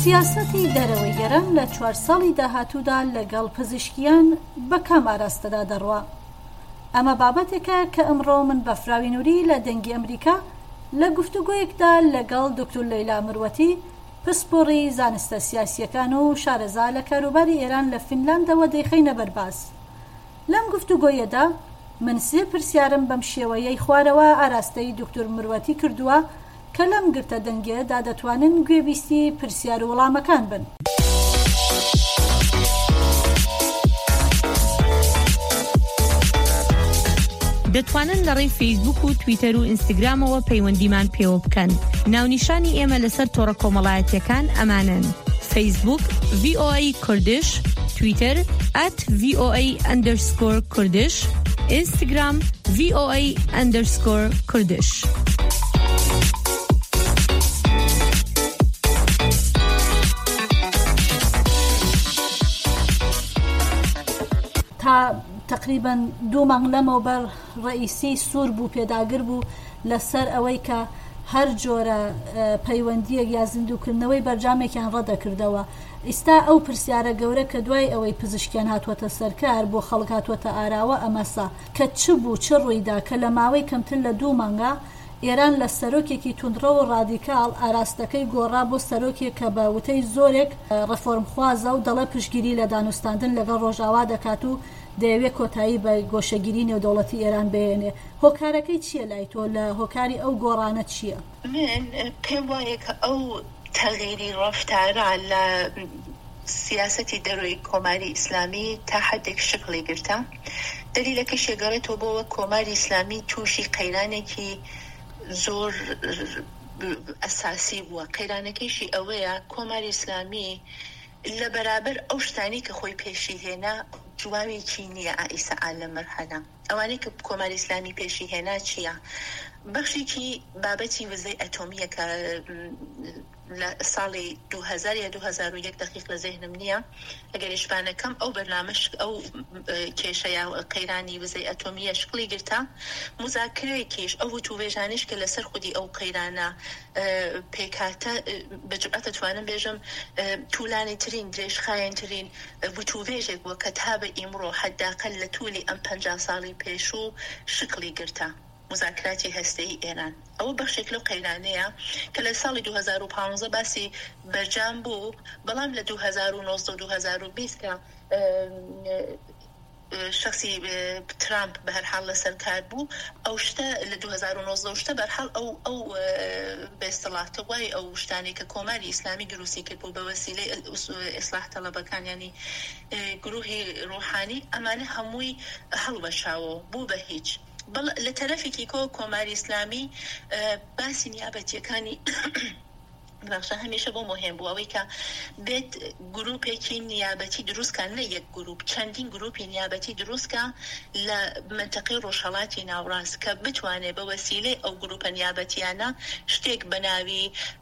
سیاسەتی دەرەوەی گەرم لە 4 ساڵی داهاتوودا لەگەڵ پزیشکیان بە کام ئاراستەدا دەڕوا. ئەمە بابەتێکە کە ئەمڕۆ من بە فراوی نووری لە دەنگی ئەمریکا لە گفتوگۆیەکدا لەگەڵ دکتۆر لەیلا مرۆتی پسپۆڕی زانستە سیاسیەکان و شارەزا لە کاروباری ئێران لە فینلاندەوە دەیخەینە بەرباز. لەم گفتوگۆیەدا من 3 پرسیارم بەم شێوەیەی خوارەوە ئاراستەی دکتۆر مرۆتی کردووە کە لەم گرتە دەنگێدا دەتوانن گوێبیستی پرسیار و وەڵامەکان بن. دەتوانن لە ڕێی فەیسبوک و تویتەر و ئینستاگرامەوە پەیوەندیمان پێوە بکەن. ناونیشانی ئێمە لەسەر تۆڕە کۆمەڵایەتیەکان ئەمانن: فەیسبوک VOA کوردش، تویتەر @VOA_کوردش، ئینستاگرام VOA_کوردش. تا تقریبا 2 مانگ لەمەوبەر ڕئیسی سوور بوو پێداگر بوو لەسەر ئەوەی کە هەر جۆرە پەیوەندیەک یا زیندووکردنەوەی بەرجامێکیان ڕەدەکردەوە. ئێستا ئەو پرسیارە گەورە کە دوای ئەوەی پزیشکیان هاتووەتە سەرکار بۆ خەڵک هاتووەتە ئاراوە ئەمەسا کە چ بوو چ ڕوویدا کە لە ماوەی کەمتر لە 2 مانگە ئێران لە سەرۆکێکی توندڕە و ڕادیکاڵ ئاراستەکەی گۆڕا بۆ سەرۆکێک کە بە وتەی زۆرێک ڕەفۆرمخوازە و دەڵێ پشتگیری لە دانوستاندن لەگەڵ ڕۆژاوا دەکات و دەیەوێت کۆتایی بە گۆشەگیری نێودەوڵەتی ئێران بێنێ. هۆکارەکەی چییە لای تۆ لە هۆکاری ئەو گۆڕانە چییە؟ من پێم وایە کە ئەو تەغییری ڕەفتارە لە سیاسەتی دەرۆی کۆماری ئیسلامی تا حدێک شکڵی گرتە. دلیلەکەی شێگەڕێتەوە بۆەوە کۆماری ئیسلامی تووشی قەیرانێکی زۆر ئەساسی بووە. قەیرانەکەیشی ئەوەیە کۆماری ئیسلامی لە بەرابەر ئەو شتانی کە خۆی پێشی هێنا جوابێکی نییە ئائیسا لە مەرحەلە. ئەوانەی کە کۆماری ئیسلامی پێشی هێنا چییە؟ بەخشێکی بابەتی وزەی ئەتۆمیە کە لە ساڵی 2000 یا 2001 دقیق لە ذهنم نییە، ئەگەر ئیشبانەکەم ئەو بەرنامەش ئەو کێشەیە قەیرانی وزەی ئەتۆمیە شکڵی گرتە. مزاکرەیەکیش ئەو وتووێژانش کە لەسەر خودی ئەو قەیرانە پێکاتە بەجورئەت دەتوانم بێژم توولانی ترین درێژخایەن ترین وتووێژێک بووە کە تا بە ئیمڕۆ حەداقل لە توولی ئەم 50 ساڵی پێشوو شکڵی گرتە. مذاکراتی هەستەی ئێران ئەوە بەخشێک لەو قەیرانەیە کە لە ساڵی 2015 باسی بەرجام بوو، بەڵام لە 2019 و 2020 کە شخصی ترامپ بە هەر حاڵ لەسەر کار بوو، ئەو شتە لە 2019 شتە بەرحاڵ ئەو بێستەڵاتە وای ئەو شتانی کە کۆماری ئیسلامی دروستی کرد بوو بە وەسیلەی ئیسلاح تەڵەبەکان ینی گروهی ڕوحانی، ئەمانە هەمووی هەڵبەشاوە بوو بە هیچ. لە تەرەفێکی کۆماری ئیسلامی باسی نیابەتیەکانی بەخشە هەمیشە بۆ مهم بوو ئەوەی کە بێت گروپێکی نیابەتی دروستکان، لە یەک گروپ چەندین گروپی نیابەتی دروستکە لە منتەقەی ڕۆژهەڵاتی ناوڕاست کە بتوانێت بە وەسیلەی ئەو گروپە نیابەتیانە شتێک بەناوی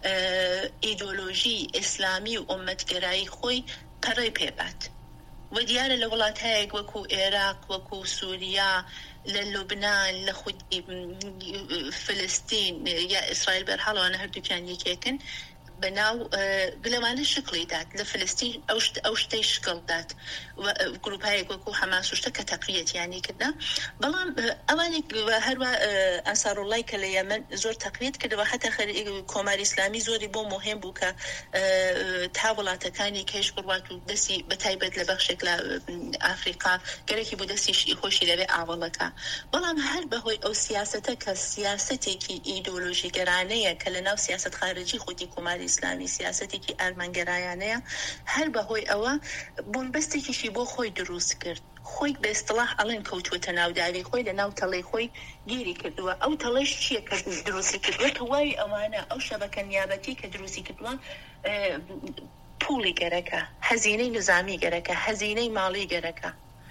ئیدۆلۆژی ئیسلامی و ئومەتگەرایی خۆی پەڕێ پێبات. و دیارە لە وڵاتایەک وەکو عێراق، وەکو سووریا، لە لوبنان، لە خودی فلستین یا ئیسرائیل بەرحاڵەوانە هەردووکیان یەکێکن بەناو لەوانە شکڵی دات. لە فلستین ئەو شتەی شکڵ دات گروپایەک وەکو حەماس و شتە کە تەقویەتیانی کردە. بەڵام ئەوانێک هەروە ئەنساروڵڵای کە لە یەمەن زۆر تەقویەت کردەوە، حتا کۆماری ئیسلامی زۆری بۆ مهم بوو کە تا وڵاتەکانی کەش بڕوات و دەستی بەتایبەت لە بەخشێک لە ئافریقا گەرەکی بوو دەستی خۆشی لەوێ ئاوەڵەکە. بەڵام هەر بەهۆی ئەو سیاسەتە کە سیاسەتێکی ئیدۆلۆژی گەرانەیە کە لە ناو سیاسەت خارجی خودی کۆماری ئیسلامی سیاسەتێکی ئەرمەنگەرایانەیە، هەر بەهۆی ئەوە بۆنبەستێکیشی بۆ خۆی دروست کرد. خۆی بە ئیستلاح ئەڵێن کەوتووەتە ناوداوی خۆی لە ناو تەڵەی خۆی گیری کردووە. ئەو تەڵەش چییە کە دروستی کردووە؟ کە وای ئەوانە ئەو شەبەکە نیابەتی کە دروستی کردووە پوڵی گەرەکە، هەزینەی نظامی گەرەکە، هەزینەی ماڵی گەرەکە،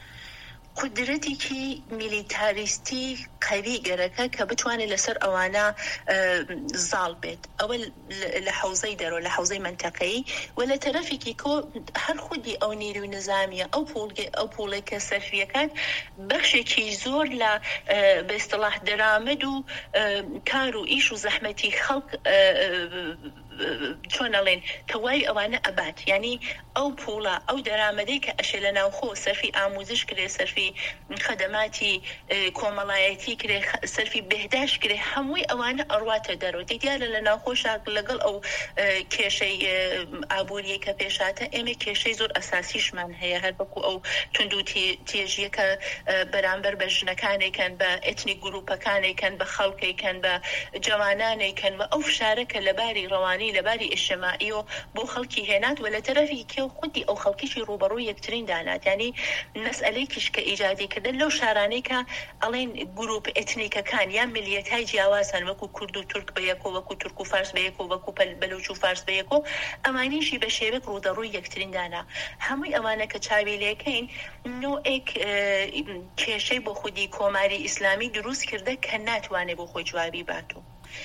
قدرەتێکی میلیتاریستی قەوی گەرەکە کە بتوانێت لەسەر ئەوانە زاڵ بێت. ئەوە لە حوزەی دەرۆ، لە حوزەی منتەقەیی، و لە تەرەفێکی کۆ هەر خودی ئەو نیروی نظامیە ئەو پوڵێکە سەرفیەکان بەخشێکی زۆر لە بە ئیستلاح دەرامەد و کار و ئیش و زەحمەتی خەڵک چۆنەڵێن کەوای ئەوانە ئەبات یعنی ئەو پوڵە ئەو دەرامەدەی کە ئەشێ لە ناوخۆ سەرفی ئاموزش کرێ سەرفی خەدەماتی کۆمەڵایەتی کرێ سەرفی بێهداش کرێ هەمووی ئەوانە ئەڕواتە دەرەوە دیارە لە ناوخۆشا لەگەڵ ئەو کێشەی ئابوووریە کە پێشاتە ئێمە کێشەی زۆر ئەساسیشمان هەیە هەر بەکو ئەو تونند و تێژیەکە بەرامبەر بە ژنەکانێکن بە ئێتنیک گروپەکانێکن بە خەڵکێکن بە جوانانێکن بە ئەو فشارەکە لەباری ڕەوانی لەباری ئیجتیماعی و بۆ خەڵکی هێنات و لە تەرەفی کێو خودی ئەو خەڵکیشی ڕوبەڕووی یەکترین دانات ینی مەسئلەیەکیش کە ئیجادی کردن لەو شارانەی کە ئەڵێن گروپ ئێتنیکەکان یان ملیەتای جیاوازن وەکو کورد و تورک بە یەکۆ وەکو تورک و فارس بە یەکۆ وەکو بەلوچ و فارس بە یەکۆ ئەمانیشی بە شێوەیەک ڕوودەڕووی یەکترین دانا هەمووی ئەوانە کە چاوی لێکەین نوعێک کێشەی بۆ خودی کۆماری ئیسلامی دروست کردە کە ناتوانێت بۆ خۆی جوابی باتوو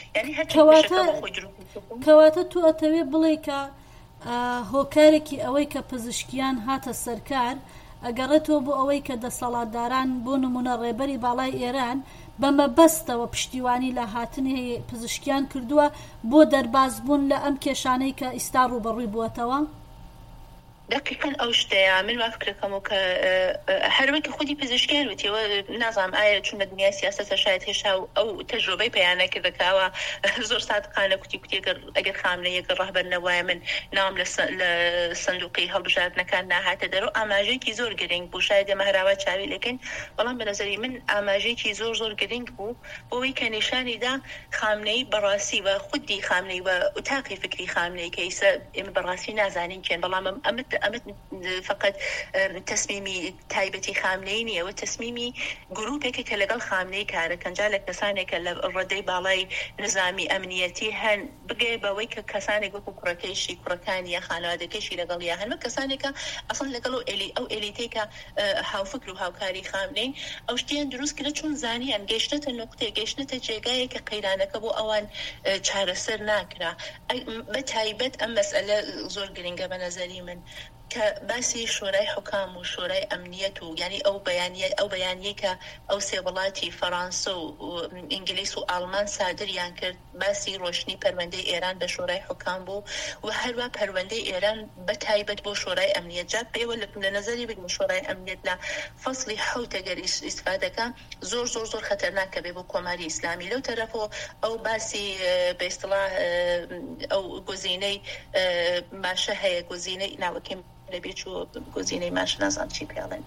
کەواتە تو ئەتەوێ بڵێ کە هۆکارێکی ئەوەی کە پزیشکیان هاتە سەرکار ئەگەڕێتەوە بۆ ئەوەی کە دەسەڵاتداران بۆ نمونە ڕێبەری باڵای ئێران بەمەبەستەوە پشتیوانی لە هاتنی پزیشکیان کردووە بۆ دەربازبوون لە ئەم کێشانەی کە ئیستا ڕوبەڕووی بووەتەوە دقیقاً ئەو شتەیە من وافکرەکەم و کە هەروەکە خودی پزیشکیان وتیەوە نازانم ئایا چون لە دنیای سیاسەتە شاید هێشتا ئەو تەجربەی پەیانە کردەکەوە زۆر سادقانە کوتی ئەگەر خامنەیەکە ڕەهبەر نەوایە من نام لە سندوقی هەڵبژاردنەکان ناهاتە دەرەوە ئاماژەیەکی زۆر گرنگ بوو شاید ئێمە هەراوا چاوی لەکەین بەڵام بە نەزەری من ئاماژەیەکی زۆر گرنگ بوو بۆەوەی کە نیشانیدا خامنەی بەڕاستی و خودی خامنەی و ئوتاقی فکری خامنەی کە ئێستا ئێمە بەڕاستی نازانین کێن بەڵام ئەمە فقط تەسمیمی تایبەتی خامنەی نیە و تەسمیمی گروپێکە کە لەگەڵ خامنەی کارەکەن جا لە کەسانێکە لە ڕێدەی باڵای نظامی ئەمنیەتی هەن بگێ بەوەی کە کەسانێک وەکو کوڕەکەیشی کوڕەکانی یا خانەوادەکەشی لەگەڵ یا هەنمە کەسانێکە ئەسڵ لەگەڵ ئەو ئێلیتێکە هاوفکر و هاوکاری خامنەی ئەو شتیان دروست کرد چون زانیان گەیشتنە نقطەیە گەیشتنە جێگایەک کە قەیرانەکە بۆ ئەوان چارەسەر ناکرا بە تایبەت ئەم مەسئلە زۆر گرنگە بە نەزەری من کە باسی شورای حکام و شورای ئەمنیەت و ینی ئەو بەیانیە کە ئەو سێ وڵاتی فەڕەنسا و ئینگلیس و ئاڵمان سادریان کرد باسی ڕۆشنی پەروەندەی ئێران بە شورای حکام بوو و هەروە پەروەندەی ئێران بە تایبەت بۆ شورای ئەمنیەت جا پێوە لە نەزەری بگم شورای ئەمنیەت لە فەسڵی حەوت ئەگەر ئیسفادەکە زۆر خەتەرناکە بێ بۆ کۆماری ئیسلامی لەو تەرەفەوە ئەو باسی بە ئیستیڵاح ئەو گۆزینەی ماشە هەیە گۆزینەی ناوەکەی لەبێت و گۆزینەی ماش نازان چی پێڵێن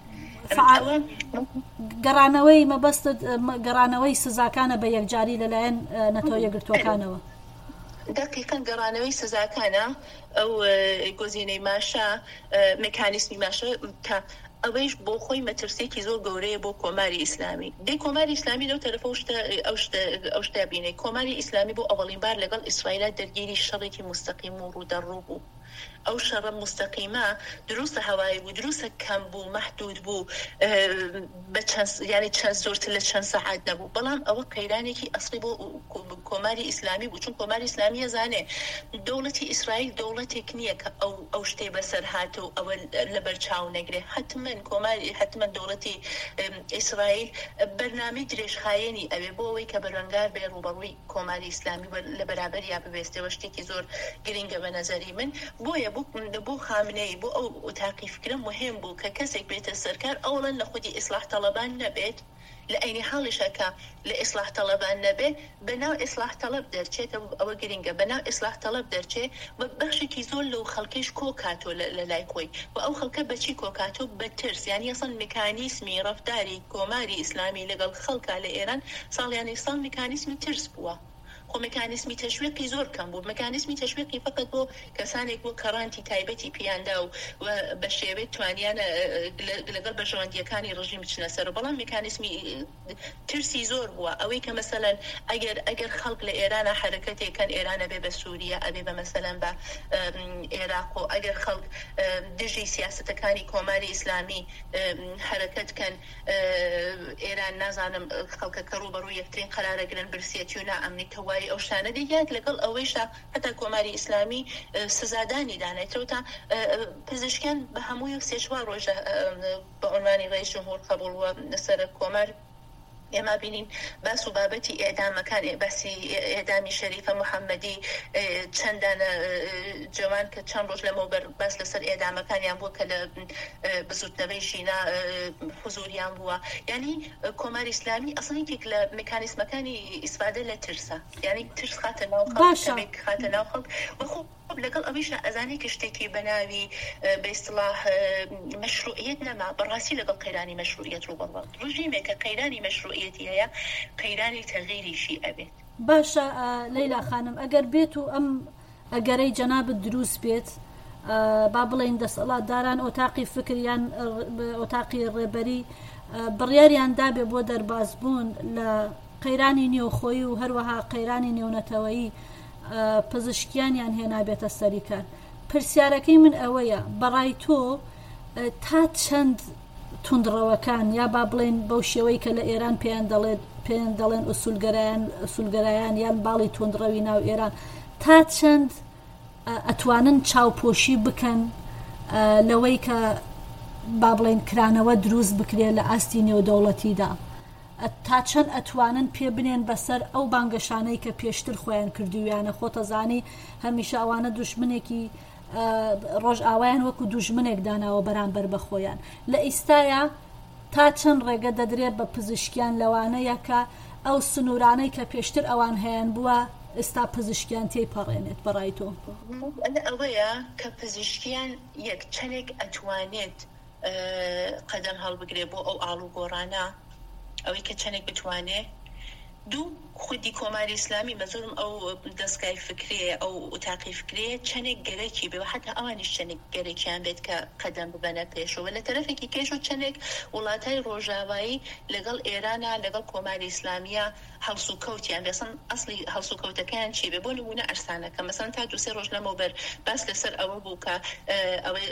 گەڕانەوەی مەبەستت گەڕانەوەی سزاکانە بە یەکجاری لەلایەن نەتەوە یەکگرتوەکانەوە دقیقاً گەڕانەوەی سزاکانە ئەو گۆزینەی ماشە مکانیسمی ماشە کە ئەوەیش بۆ خۆی مەترسێکی زۆر گەورەیە بۆ کۆماری ئیسلامی دەی کۆماری ئیسلامی لەو تەرەفە ئەو شتە بینێ کۆماری ئیسلامی بۆ ئەوەڵین بار لەگەڵ ئیسرائیل دەرگیری شەڕێکی مستەقیم و ڕوودەڕوو بوو ئەو شەڕە مستەقیمە دروستە هەوایی بوو دروستە کەم بوو مەحدود بوو ینی چەند زۆرتر لە چەند سەعات نەبوو بەڵام ئەوە قەیرانێکی ئەسڵی بۆ کۆماری ئیسلامی بوو چون کۆماری ئیسلامی زانێ دەوڵەتی ئیسرائیل دەوڵەتێک نییە کە ئەو شتێ بەسەر هاتە و ئەوە لەبەر چاو نەگرێ حتمما دەوڵەتی ئیسرائیل بەرنامەی درێژخایەنی ئەوێ بۆ ئەوەی کە بەرەنگار بێ ڕوبەڕووی کۆماری ئیسلامی لە بەرابەر یا ببێستەوە شتێکی زۆر گرنگە بە نەزەری من بۆیە بۆ خامنەی بۆ ئەو ئوتاقی فکرە مهم بوو کە کەسێک بێتە سەرکار ئەوڵەن لە خودی ئیسلاح تەڵەبان نەبێت لە عینی حاڵیشەکە لە ئیسلاح تەڵەبان نەبێ بەناو ئیسلاح تەڵەب دەرچێت ئەوە گرنگە بەناو ئیسلاح تەڵەب دەرچێ و بەخشێکی زۆر لەو خەڵکیش کۆکاتۆ لە لای خۆی و ئەو خەڵکە بەچی کۆکاتۆ بە ترس یعنی ئەسڵ میکانیسمی ڕەفتاری کۆماری ئیسلامی لەگەڵ خەڵکا لە ئێران ساڵیانی ساڵ میکانیسمی ترس بووە خۆ مەکانیسمی تەشویقی زۆر کەم بوو مەکانیسمی تەشویقی فقط بۆ کەسانێک بۆ کەڕانتی تایبەتی پیاندا و بە شێوەیە توانیانە لەگەڵ بەژەوەندیەکانی ڕژیم بچنە سەر بەڵام مەکانیسمی ترسی زۆر بووە ئەوەی کە مەسەلەن ئەگەر خەڵک لە ئێرانە حرەکەتێکەن ئێرانە بێ بە سووریا ئەبێ بە مەسەلەن بە عێراق و ئەگەر خەڵک دژی سیاسەتەکانی کۆماری ئیسلامی حرەکەتکەن ئێران نازانم خەڵکەکە ڕوبەڕووی یەکترین قەرارەگرن برسێتی و نائەمنی کەوای ئەو شانە دیگات لەگەڵ ئەوەیشە هەتا کۆماری ئیسلامی سزادانی دانێتەوە تا پزیشکیان بە هەمووی 3-4 ڕۆژە بە عنوانی ڕئیس جمهور قبوڵ وە لەسەر کۆمار ئێمە بینین باس و بابەتی ئێدامەکان باسی ئێدامی شەریفە محەممەدی چەندانە جوان کە چەند ڕۆژ لەمەوبەر باس لەسەر ئێدامەکانیان بووە کە لە بزوتنەوەی ژینا حزوریان بووە یعنی کۆماری ئیسلامی ئەسڵێک لە مکانیسمەکانی ئیسفادە لە ترسە یعنی ترس خاتە ناو خاتە ناو خەڵک لەگەڵ ئەویشە ئەزانی کە شتێکی بەناوی بە ئیستلاح مەشروعیت نەما بەڕاستی لەگەڵ قەیرانی مەشروعیت ڕوبەڵ ڕژیمێک کە قەیرانی مەشروعیەتی هەیە قەیرانی تەغییریشی ئەبێت. باشە لەیلا خانم ئەگەر بێت و ئەم ئەگەرەی جەنابەت دروست بێت با بڵێن دەسەڵاتداران ئۆتاقی فکریان ئۆتاقی ڕێبەری بڕیاریان دابێ بۆ دەربازبوون لە قەیرانی نێوخۆیی و هەروەها قەیرانی نێونەتەوەیی پزیشکیانیان هێنابێتە سەریکار. پرسیارەکەی من ئەوەیە بەڕای تۆ تا چەند توندڕەوەکان یا با بڵێن بەو شێوەی کە لە ئێران پێیان دەڵێن ئوسولگەرایان یان باڵی توندڕەوی ناو ئێران تا چەند ئەتوانن چاوپۆشی بکەن لەوەی کە با بڵێن کرانەوە دروست بکرێت لە ئاستی نێودەوڵەتیدا تا چەند ئەتوانن پێ بنێن بەسەر ئەو بانگەشانەی کە پێشتر خۆیان کردویانە خۆتەزانی هەمیشە ئەوانە دوژمنێکی ڕۆژ ئاوایان وەکو دوژمنێک داناوە بەرامبەر بە خۆیان لە ئیستایا تا چەند ڕێگە دەدرێت بە پزیشکیان لەوانەیە کە ئەو سنوورانەی کە پێشتر ئەوان هەیەن بووە ئێستا پزیشکیان تێی پەڕێنێت بەڕای تۆ؟ ئەوەیە کە پزیشکیان یەک چەندێک ئەتوانێت قەدەم هەڵبگرێت بۆ ئەو ئاڵوگۆڕانە ئەوەی کە چەندێک بتوانێت دوو خودی کۆماری ئیسلامی مەزۆرم ئەو دەستگای فکرێ ئەو ئوتاقی فکرێ چەندێک گەرەکی بێ حتا ئەوانیش چەندێک گەرەکیان بێت کە قەدەم ببەنە پێشەوە لە تەرەفێکی کێش و چەندێک وڵاتای ڕۆژاوایی لەگەڵ ئێرانە لەگەڵ کۆماری ئیسلامیە هەڵس و کەوتیان بێسن ئەسلی هەڵس و کەوتەکەیان چی بێ بۆ نمونە ئەرسانەکە مەسەن تا دو سێ ڕۆژ لەمەوبەر باس لەسەر ئەوە بوو کە ئەوەی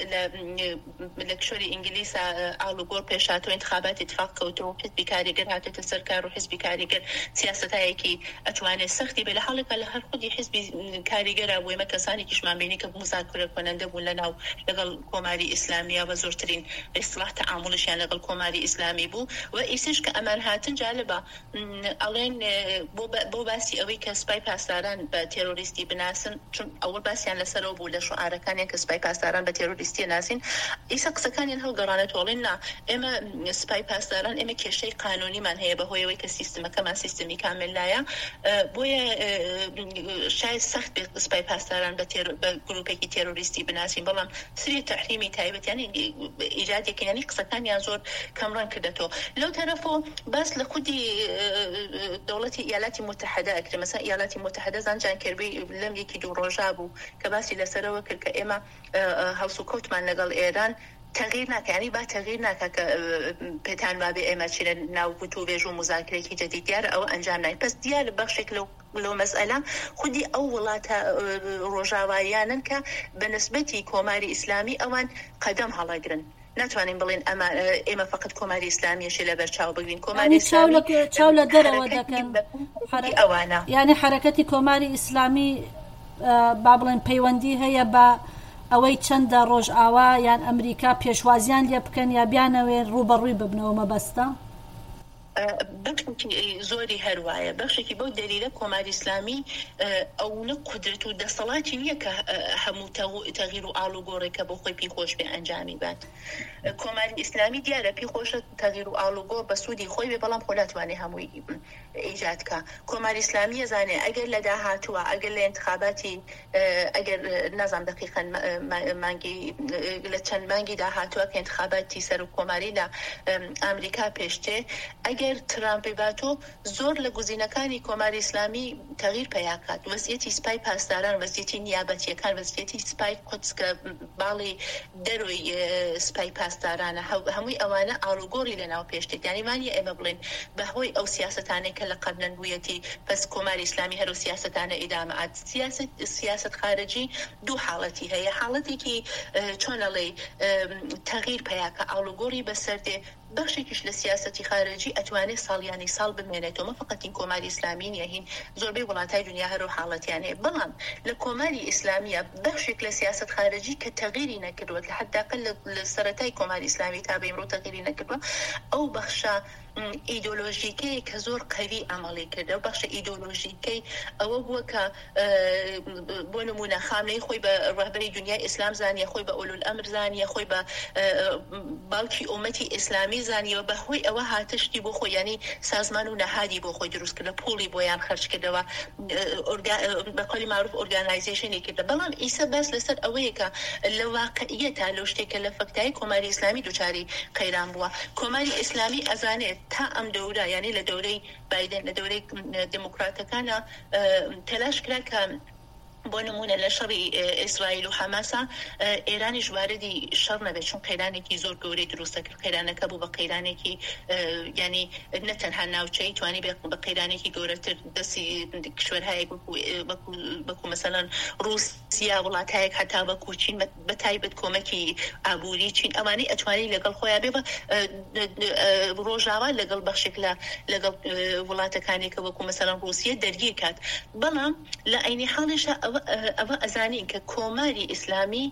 لە کشۆری ئینگلیسا ئاڵوگۆڕ پێشاتەوە انتخاباتی اتفاق کەوتەوە و حزبی کاریگەر هاتێتە سەرکار و حزبی کاریگەر سیاسەتایەکی ئەتوانێت سەختی بێ لە حاڵێکە لە هەر خودی حزبی کاریگەرە بوو ئێمە کەسانێکیشمان بینی کە مزاکرە کنەندە بوون لەناو لەگەڵ کۆماری ئیسلامیە بە زۆرترین ئیسلاح تەعامڵشیان لەگەڵ کۆماری ئیسلامی بوو و ئیسش کە ئەمان هاتن جالبە ئەڵێن بۆ باسی ئەوەی کە سپای پاسداران بە تێرۆریستی بناسن چون ئەوە باسییان لەسەرەوە بوو لە شعارەکانیان کە سپای پاسداران بە تێرۆریستی ناسین ئیسا قسەکانیان هەڵگەڕانێت وڵێن نا ئێمە سپای پاسداران ئێمە کێشەی قانونیمان هەیە بەهۆیەوەی کە سیستمەکەمان سیستمی کامل لایە بۆیە شاید سەخت بێت سپای پاسداران بە گروپێکی تێرۆریستی بناسین بەڵام سری تەحریمی تایبەتیانی ئیجادێکیانی قسەکانیان زۆر کەمڕەن کردێتەوە لەو تەرەفۆ باس لە خودی دەوڵەتی ئیالاتی متحدە ئەکرێ مەسا ئیالاتی متحدە زانجان کردبی لەم یەکی دوو ڕۆژا بوو کە باسی لەسەرەوە کرد کە ئێمە هەڵس و کەوتمان لەگەڵ ئێران تغییر ناکەنی با تغییر ناکە کە پێتان وابێ ئێمە چیرە ناو گوتو بێژ و مزاکرێکی جدید دیارە ئەوە ئەنجام نای پس دیارە بەخشێک لەو مەسئلە خودی ئەو وڵاتە ڕۆژاواییانن کە بەنسبەتی کۆماری ئیسلامی ئەوان قەدەم هەڵەگرن ناتوانین بڵێن ئێمە فقط کۆماری ئیسلامیەشی لە بەرچاو بگرین کۆماری چاو لە دەرەوە دەکەن ئەوانە یعنی حرەکەتی کۆماری ئیسلامی با بڵێن پەیوەندی هەیە بە ئەوەی چەندە ڕۆژ ئاوا یان ئەمریکا پێشوازیان لێ بکەن یا بیانەوێ ڕوبەڕووی ببنەوە مەبەستە بەشێکی زۆری هەروایە بەشێکی بەو دەلیلە کۆماری ئیسلامی ئەوە قودرەت و دەسەڵاتی نییە کە هەموو تەغییر و ئاڵوگۆڕێکە بۆ خۆی پێخۆش بێ ئەنجامی بات کۆماری ئیسلامی دیارە پێخۆشە تەغییر و ئاڵوگۆڕ بە سوودی خۆی بێ بەڵام خۆ ناتوانێ هەمووی ئیجادکە کۆماری ئیسلامی ئەزانێ ئەگەر لە داهاتووە ئەگەر لە انتخاباتی ئەگەر نازام دقیقاً مانگی لە چەند مانگی داهاتووە کە انتخاباتی سەر و کۆماری لە ئەمریکا پێشتێ ئەگەر ترامپی باتۆ زۆر لە گوزینەکانی کۆماری ئیسلامی تەغییر پێیاکات وەزیەتی سپای پاسداران وەزیەتی نیابەتیەکان وەزیەتی سپای قودس کە باڵی دەروی سپای پاسدارانە هەمووی ئەوانە ئاڵوگۆڕی لەناو پێشتێت یانیمانی ئێمە بڵێن بەهۆی ئەو سیاسەتانەی کە لە قەبلەن بوویەتی پس کۆماری ئیسلامی هەرو سیاسەتانە ئیدامەات سیاست خارجی دوو حاڵەتی هەیە حاڵەتێکی چۆنەڵێ تەغییر پێیاکە ئاڵوگۆڕی بەسەردێ بەخشێکیش لە سیاسەتی خارجی ئەتوانێت ساڵیانی ساڵ بمێنێتەوە مە فقط این کۆماری ئیسلامی نیە هین زۆربەی وڵاتای دنیا هەرو حاڵەتیان هەیە بەڵام لە کۆماری ئیسلامیە بەخشێک لە سیاست خارجی کە تەغییری نەکردووە لە حداقل لە سەرەتای کۆماری ئیسلامی تا بە ئیمڕۆ تەغییری نەکردووە ئەو بەخشە ئیدۆلۆژیکەی کە زۆر قەوی ئەمەڵی کردە و بەخشە ئیدۆلۆژیکەی ئەوە بووە کە بۆ نمونە خامنەی خۆی بە ڕەهبەری دنیای ئیسلام زانیە، خۆی بە ئولول ئەمر زانیە، خۆی بە باوکی ئومەتی ئیسلامی زانیەوە، بەهۆی ئەوە هاتشتی بۆ خۆی، ینی سازمان و نەهادی بۆ خۆی دروست کردە، پوڵی بۆیان خەرج کردەوە، بە قەولی معروف ئۆرگانایزیشنی کردە. بەڵام ئیسە بەس لەسەر ئەوەیە کە لە واقعیەتە لەو شتێکە لە فەکتایی کۆماری ئیسلامی دووچاری قەیران بووە. کۆماری ئیسلامی ئەزانێت تا ئەم دەورە، یعنی لە دەورەی بایدن، لە دەورەی دموکراتەکانە تەلاش کرا کە بۆ نمونە لە شەڕی ئیسرائیل و حەماسا ئێرانی ژواردی شەڕ نەبێت، چون قەیرانێکی زۆر گەورەی دروستە کرد. قەیرانەکە بوو بە قەیرانێکی ینی نەتەنها ناوچەی توانی بە قەیرانێکی گەورەتر دەستی کشوەرهایەک وەکو مەسەڵەن رووسیا، وڵاتایەک هەتا وەکو چین، بە تایبەت کۆمەکی ئابووری چین، ئەوانەی ئەتوانی لەگەڵ خۆیان بێ بە ڕۆژاوا لەگەڵ بەخشێک لەگەڵ وڵاتەکانێکە وەکو مەسەڵەن رووسیا دەرگیر کات. بەڵام لە عینی حاڵیشە ئەوە ئەزانین کە کۆماری ئیسلامی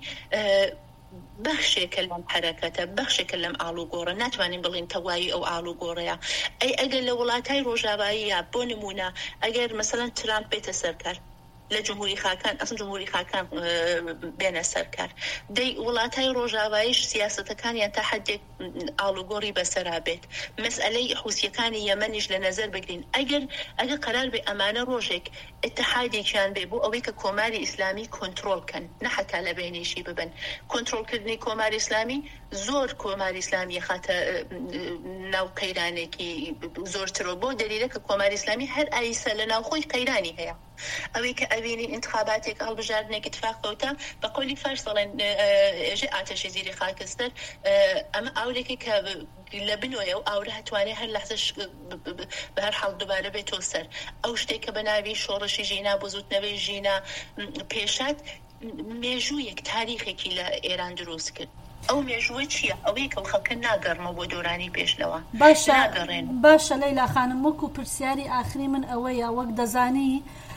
بەخشێکە لەم حرەکەتە، بەخشێکە لەم ئاڵوگۆڕە، ناتوانین بڵین تەواوی ئەو ئاڵوگۆڕەیە. ئەگەر لە وڵاتای ڕۆژاواییە بۆ نمونە ئەگەر مەسەڵەن ترامپ بێتە سەرکار لە جمهوری خاکان، ئەسڵ جمهوری خاکان بێنە سەرکار، دەی وڵاتای ڕۆژاواییش سیاسەتەکانیان تا حەدێک ئاڵوگۆڕی بەسەرا بێت. مەسئلەی حوسیەکانی یەمەنیش لە نەزەر بگرین. ئەگەر قەرار بێ ئەمانە ڕۆژێک ئتحادێکیان بێ بۆ ئەوەی کە کۆماری ئیسلامی کۆنترۆل کەن، نە حتا لە بینیشی ببن. کۆنترۆلکردنی کۆماری ئیسلامی زۆر کۆماری ئیسلامی خاتە ناو قەیرانێکی زۆرترۆ، بۆ دەلیلە کە کۆماری ئیسلامی هەر ئایسە لە ناوخۆی قەیرانی هەیە. ئەوەی کە ئەوینی انتخاباتێک هەڵبژاردنێک اتفاقەوەتە بە قۆلی فارس دەڵێن ئاتەشی زیری خاکستەر، ئەمە ئاورێکی کە لە بنۆیە و ئاورە هەتوانێت هەر لەحزەش بە هەر حاڵ دووبارە بێتۆ سەر. ئەو شتێک کە بەناوی شۆڕشی ژینا بۆ زوتنەوەی ژینا پێشات مێژوویەک تاریخێکی لە ئێران دروست کرد. ئەو مێژووە چییە؟ ئەوەی کە خەڵکە ناگەڕمە بۆ دۆرانی پێشنەوە. باشە لەیلا خانم، وەکو پرسیاری ئاخری من ئەوەیە، وەک دەزانی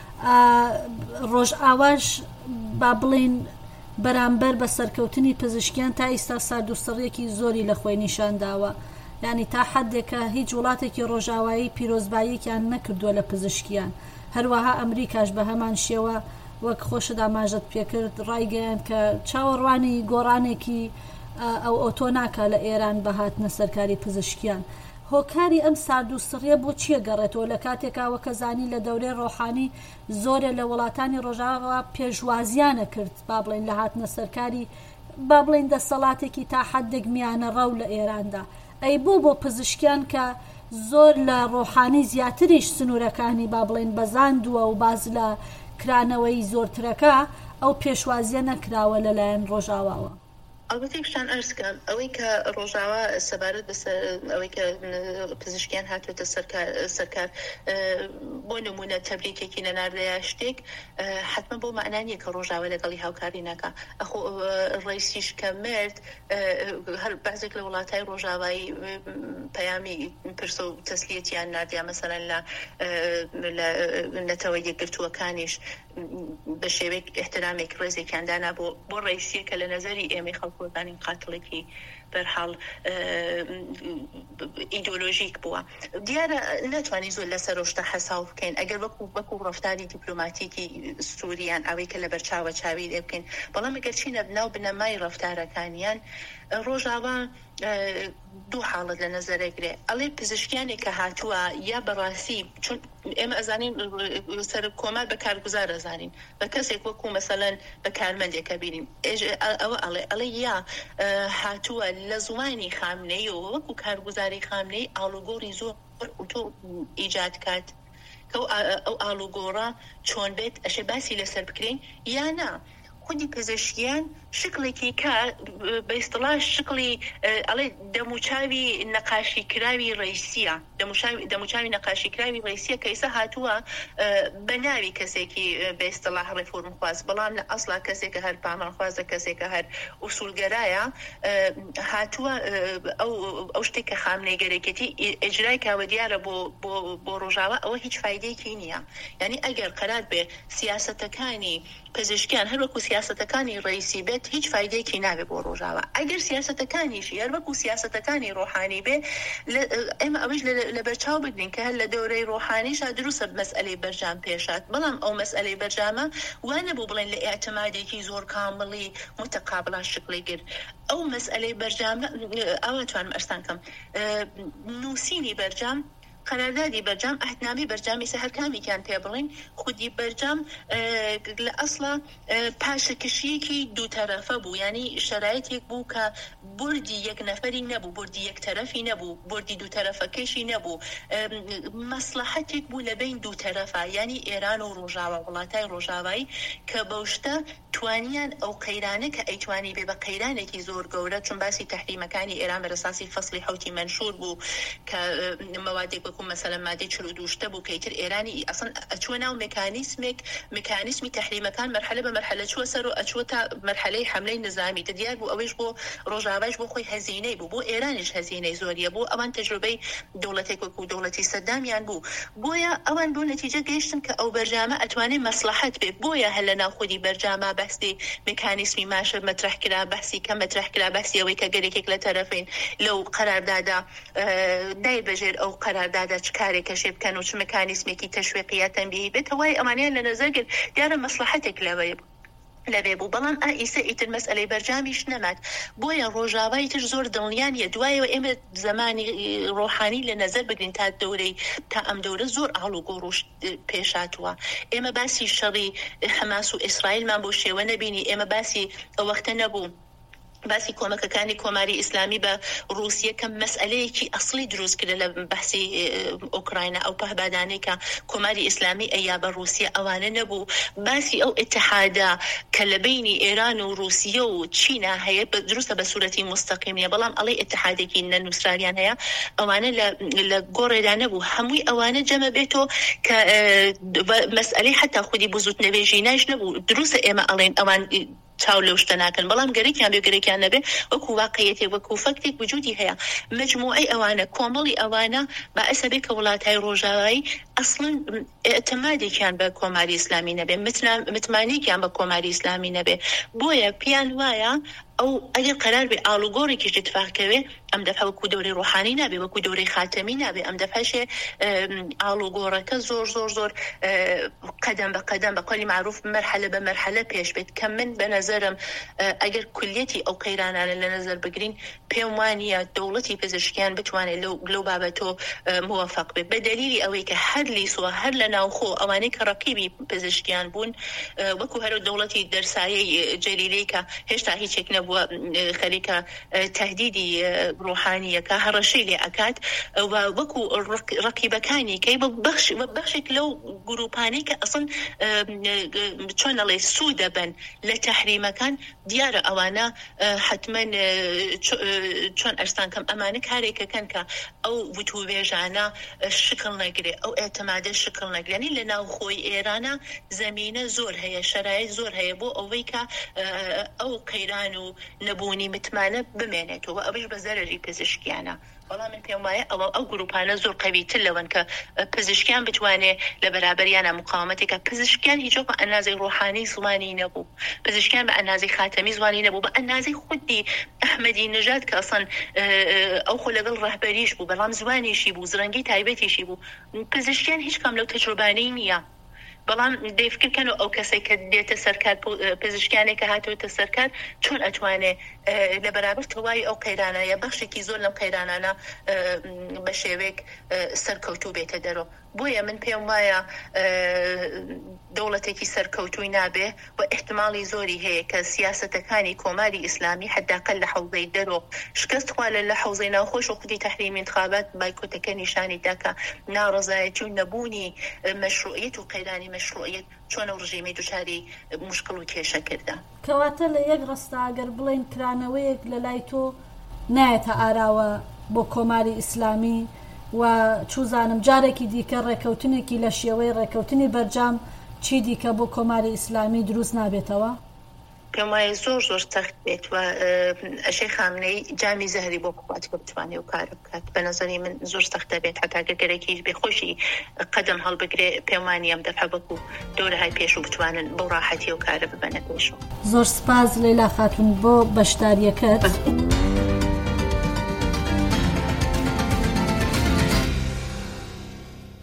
ڕۆژئاواش با بڵێن بەرامبەر بە سەرکەوتنی پزیشکیان تا ئێستا ساردووسەڕیەکی زۆری لە خۆی نیشان داوە. یعنی تا حدێکە هیچ وڵاتێکی ڕۆژاوایی پیرۆزباییەکیان نەکردووە لە پزیشکیان. هەروەها ئەمریکاش بە هەمان شێوە وەک خۆشت ئاماژەت پێکرد ڕایگەیان کە چاوەڕوانی گۆڕانێکی ئەو ئۆتۆ ناکا لە ئێران بە هاتنە سەرکاری پزیشکیان. هۆکاری ئەم ساردووسڕیە بۆ چیە گەڕێتەوە؟ لە کاتێکاوە کە زانی لە دەورەی ڕۆحانی زۆرە لە وڵاتانی ڕۆژاوا پێشوازیانە کرد با بڵێن لە هاتنە سەرکاری با بڵێن دەسەڵاتێکی تا حەدێک میانە ڕەو لە ئێراندا. ئەی بۆ پزیشکیان کە زۆر لە ڕۆحانی زیاتریش سنوورەکانی با بڵێن بەزاندووە و باز لە کرانەوەی زۆرترەکە ئەو پێشوازیە نەکراوە لەلایەن ڕۆژاواوە. البته پیشتان عرض کردم ئەوەی کە ڕۆژاوا سەبارەت بە ئەوەی کە پزیشکیان هاتوۆتە سەرکار بۆ نمونە تەبریکێکی نەناردەیە شتێک حتمما بۆ معنانیە کە ڕۆژاوا لەگەڵی هاوکاری ناکا. ئەخۆ ڕئیسیش کە مرد هەر بەعزێک لە وڵاتای ڕۆژاوایی پەیامی پرسە و تەسلیەتیان ناردیا، مەسەڵەن لە نەتەوەی یەکگرتووەکانیش بە شێوەیەک احترامێک ڕێزێکیان دانا بۆ ڕئیسیە کە لە نەزەری ئێمەی خەڵکوەکانی قاتڵێکی بەرحاڵ ئیدۆلۆژیک بووە. دیارە ناتوانین زۆر لەسەر ڕۆشتە حەساو بکەین ئەگەر وەکو ڕەفتاری دیپلۆماتیکی سووریان ئەوەی کە لە بەرچاوە چاوی لێ بکەین. بەڵام ئەگەر چینە بناو بنەمای ڕەفتارەکانیان ڕۆژاوا دوو حاڵت لە نەزەرەگرێ. ئەڵێ پزیشکیانێک کە هاتووە یا بەڕاستی، چون ئێمە ئەزانین سەر کۆمار بە کارگوزار ئەزانین، بە کەسێک وەکو مەسەڵەن بە کارمەندێکە بینیم ئەوە ئەڵێ یا هاتووە لە زوانی خامنەی و وەکو کارگوزاری خامنەی ئاڵوگۆڕی زۆر ئۆتۆ ئیجاد کات کە ئەو ئاڵوگۆڕە چۆن بێت ئەشێ باسی لەسەر بکرین یا نا. خودی پزیشکیان شکلێکی کە بە ئیستڵاح شکلی ئەڵێ دەموچاوی نەقاشی کراوی ڕئیسیە، دەموچاوی نەقاشی کراوی ڕئیسیە کە ئێستا هاتووە بە ناوی کەسێکی بە ئیستڵاح ڕێفۆرمخواز، بەڵام لە ئەسڵا کەسێکە هەر پامانخوازە، کەسێکە هەر ئوسولگەرایە، هاتووە ئەو شتێکە خامنەیگەرێکێتی ئەجرای کاوە دیارە بۆ ڕۆژاوا ئەوە هیچ فایدەیەکی نییە. یعنی ئەگەر قەرار بێ سیاسەتەکانی پزیشکیان هەر وەکو سیاسەتەکانی ڕئیسی بێت هیچ فایدەیەکی نابێت بۆ ڕۆژاوە. ئەگەر سیاسەتەکانیشی هەر وەکو سیاسەتەکانی ڕۆحانی بێ ئێمە ئەوەش لە بەرچاو بگرین کە هەر لە دەورەی ڕۆحانیشا دروستە مەسئلەی بەرجام پێشات، بەڵام ئەو مەسئلەی بەرجامە وانە بوو بڵێن لە ئاعتمادێکی زۆر کامڵی متقابلا شکلی گر. ئەو مەسئلەی بەرجامە ئەوە توانم ئەرسان کەم نووسینی بەرجام قەراردادی بەرجام ئەهدنامی بەرجامی سەر هەرکامێکیان پێ بڵین خودی بەرجام لە ئەسڵا پاشەکشیەکی دوو تەرەفە بوو، ینی شەرایەتێک بوو کە بردی یەک نەفەری نەبوو، بردی یەک تەرەفی نەبوو، بردی دوو تەرەفەکەشی نەبوو، مەسلەحەتێک بوو لە بین دوو تەرەفە، ینی ئێران و ڕۆژاوا وڵاتای ڕۆژاوایی کە بەوشتە توانیان ئەو قەیرانە کە ئەیتوانی بێ بە قەیرانێکی زۆر گەورە، چون باسی تەحریمەکانی ئێران بەرەساسی فەسڵی حوتی مەنشور بوو کە مەوادێک وەکو مەسەلەن مادەی 42 بوو کەیتر ئێرانی ئەسڵ ئەچوە ناو مێکانیسمی تەحریمەکان مەرحلە بە مەرحلە چوە سەر و ئەچوە تا مەرحلەی حملەی نظامی دیار بوو. ئەوەش بۆ ڕۆژاوایش بۆ خۆی هەزینەی بوو، بۆ ئێرانیش هەزینەی زۆریە بوو، ئەوان تەجروبەی دەوڵەتێک وەکو دەوڵەتی سەدامیان بوو، بۆیە ئەوان بۆ نەتیجە گەیشتن کە ئەو بەرجامە ئەتوانێت مەسلەحەت بێ، بۆیە هەر لە ناو خودی بەرجامە بەستی مێکانیسمی ماشە مەترح کرا، بەسی کە مەترح کرا، بەسی ئەوەی کە گەرێکێک لە تەرەفین لەو قەراردادا دای بەژێر ئەو قەراردادا چ کارێکەشێ بکەن و چ مێکانیسمێکی تەشویقیە تەنبیهی بێت، وای ئەمانیان لە نەزەرگرت دیارە مەسلەحەتێک لەبێ بوو. بەڵام ئیسە ئیتر مەسئلەی بەرجامیش نەمات، بۆیە ڕۆژاوای تر زۆر دڵنیانیە دوایەوە ئێمە زمانی ڕۆحانی لە نەزەر بگرین تا ئەم دەورە زۆر ئاڵ و گۆڕ پێشاتوە. ئێمە باسی شەڕی حەماس و ئیسرائیلمان بۆ شێوە نەبینی، ئێمە باسی ئەو وەختە نەبوو باسی کۆمەکەکانی کۆماری ئیسلامی بە ڕووسیە کە مەسئلەیەکی ئەسڵی دروست کرد لە بەحسی ئۆکراینە، ئەو پەهبادانەی کە کۆماری ئیسلامی ئەیا بە ڕووسیە ئەوانە نەبوو، باسی ئەو ئیتحادا کە لە بینی ئێران و ڕووسیە و چینە هەیە دروستە بە سوورەتی مستەقیم نیە، بەڵام ئەڵێ ئیتحادێکی نەنووسراریان هەیە، ئەوانە لە گۆڕێدا نەبوو، هەمووی ئەوانە جەمە بێتەوە کە مەسئلەی حتا خودی بزوت نەبێژی ناش نەبوو. دروستە ئێمە ئەڵێن ئەوان چاو لەو شتە ناکەن، بەڵام گەرەکیان بێ گەرەکیان نەبێ وەکو واقعیەتێک وەکو فەکتێک وجودی هەیە. مجموعەی ئەوانە کۆمەڵی ئەوانە باعثە بێ کە وڵاتای ڕۆژاوایی ئەسڵن ئەتەمادێکیان بە کۆماری ئیسلامی نەبێ، متمانێکیان بە کۆماری ئیسلامی نەبێ، بۆیە پیان وایە ئەو ئەگەر قەرار بێ ئاڵوگۆڕێکیش اتفاقکەوێ ئەم دەفعە وەکو دەورەی ڕۆحانی نابێ، وەکو دەورەی خاتەمی نابێ، ئەم دەفعەشێ ئاڵوگۆڕەکە زۆر قەدەم بە قەدەم بە قەولی معروف مەرحلە بە مەرحلە پێش بێت کە من بە نەزەرم ئەگەر کولیەتی ئەو قەیرانانە لە نەزەر بگرین پێم وانیە دەوڵەتی پزیشکیان بتوانێت لەو بابەتۆ موەفەق بێت، بە دەلیلی ئەوەی کە هەر لیسوە هەر لە ناوخۆ ئەوانەی کە ڕەقیبی پزیشکیان بوون وەکو هەرو دەوڵەتی دەرسایەی جەلیلەی کە هێشتا هیچێک نەبووە خەریکە تهدیدی ڕۆحانیەکە هەڕەشەی لێ ئەکات و وەکو ڕەقیبەکانی کەی بەخشێک لەو گروپانەی کە ئەسڵ چۆن ئەڵێ سوود دەبن لە تەحریمەکان دیارە ئەوانە حتمەن چۆن ئەرسان کەم ئەمانە کارێکەکەن کە ئەو وتوبێژانە شکل نەگرێ، ئەو ئێتەمادە شکل نەگرێنی لە ناو خۆی ئێرانە زەمینە زۆر هەیە، شەرایط زۆر هەیە بۆ ئەوەی کە ئەو قەیران و نەبوونی متمانە بمێنێتەوە، ئەوەش بە زەرەری پزیشکیانە. بەڵام من پێم وایە ئەو گروپانە زۆر قەویتر لەوەن کە پزیشکیان بتوانێت لە بەرابەریانە مقاومەتێکە. پزیشکیان هیچۆ بە ئەندازەی ڕۆحانی زوانی نەبوو، پزیشکیان بە ئەندازەی خاتەمی زوانی نەبوو، بە ئەندازەی خودی ئەحمەدی نژاد کە ئەسڵن ئەو خۆ لەگەڵ ڕەهبەریش بوو، بەڵام زوانیشی بوو، زرەنگی تایبەتیشی بوو. پزیشکیان هیچ کام لەو تەجروبانەی نییە، بەڵام دەیفکردکەن و ئەو کەسێک کە دێتە سەرکار پزیشکیانێک کە هاتوێتە سەرکار چۆن ئەتوانێ لە بەرابەر تەواوی ئەو قەیرانە یا بەخشێکی زۆر لەم قەیرانانە بە شێوەیەک سەرکەوتوو بێتە دەرەوە. بۆیە من پێم وایە دەوڵەتێکی سەرکەوتووی نابێ و احتمالی زۆری هەیە کە سیاسەتەکانی کۆماری ئیسلامی حداقل لە حوزەی دەرۆ شکست خوا لە حوزەی ناوخۆش و خودی تەحریمی انتخابات بایکۆتەکە نیشانی داکە ناڕەزایەتی و نەبوونی مەشروعیت و قەیرانی مەشروعیت چۆن ئەو ڕژیمەی دووچاری مشکل و کێشە کردە. کەواتە لە یەک ڕستا ئەگەر بڵێن کرانەوەیەک لە لای تۆ نایەتە ئاراوە بۆ کۆماری ئیسلامی و چوزانم جارێکی دیکە ڕێکەوتنێکی لە شێوەی ڕێکەوتنی بەرجام چی دیکە بۆ کۆماری ئیسلامی دروست نابێتەوە؟ پێم وایە زۆر سەخت بێت و ئەشەی خامنەی جامی زەهری بۆ بخوات کە بتوانێت و کار بکات. بە نەزەری من زۆر سەختە بێت هەتا گەرێکیش بێ خۆشی قەدەم هەڵبگرێ پێم وانە ئەم دەفعە بەکو دەورەهای پێش و بتوانن بەو ڕاحەتی و کارە ببەنە پێشەوە. زۆر سپاس لەیلا خاتون بۆ بەشداریەکەت.